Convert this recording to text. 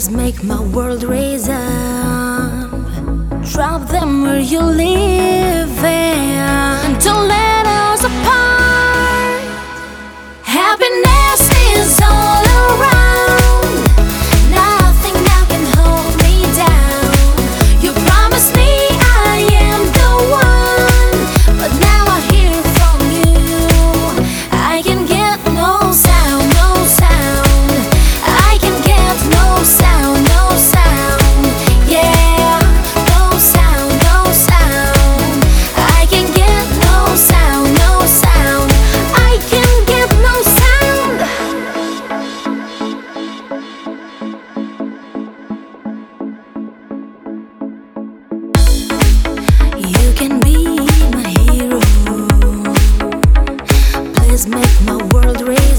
Please make my world raise up. Drop them where you live and don't let us apart. Happiness is all around. Nothing now can hold me down. You promised me I am the one, but now I hear from you I can get no sound, no sound. I can get no sound, no sound. Yeah, no sound, no sound. I can get no sound, no sound. I can get no sound. You can be my hero. Please make my world raise